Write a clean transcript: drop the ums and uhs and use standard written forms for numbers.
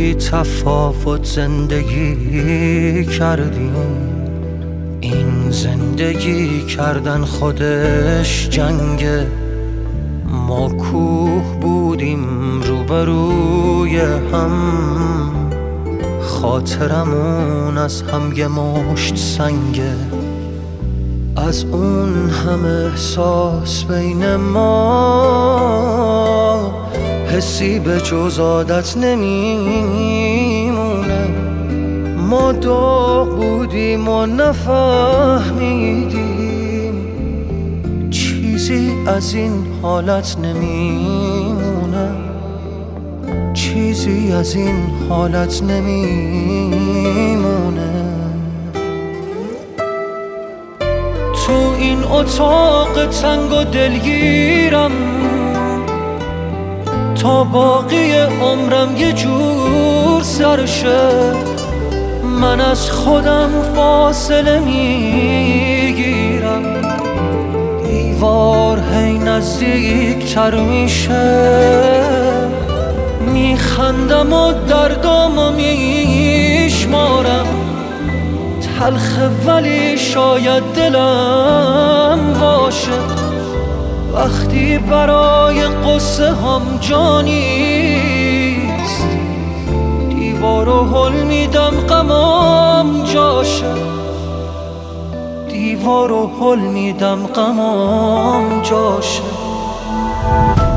بی تفاوت زندگی کردیم. این زندگی کردن خودش جنگه. ما کوه بودیم روبروی هم، خاطرمون از هم یه مشت سنگه. از اون همه احساس بین ما حسی به جز عادت نمیمونه. ما داغ بودیم و نفهمیدیم چیزی از این حالت نمیمونه. چیزی از این حالت نمیمونه. تو این اتاق تنگ و دلگیرم، تا باقی عمرم یه جور سرشه. من از خودم فاصله میگیرم، دیوار هی نزدیکتر میشه. میخندم و دردامو میشمارم، تلخه ولی شاید دلم باشه. وقتی برای قصه هم جا نیست، دیوارو هل میدم غمام جاشه. دیوارو هل میدم غمام جاشه.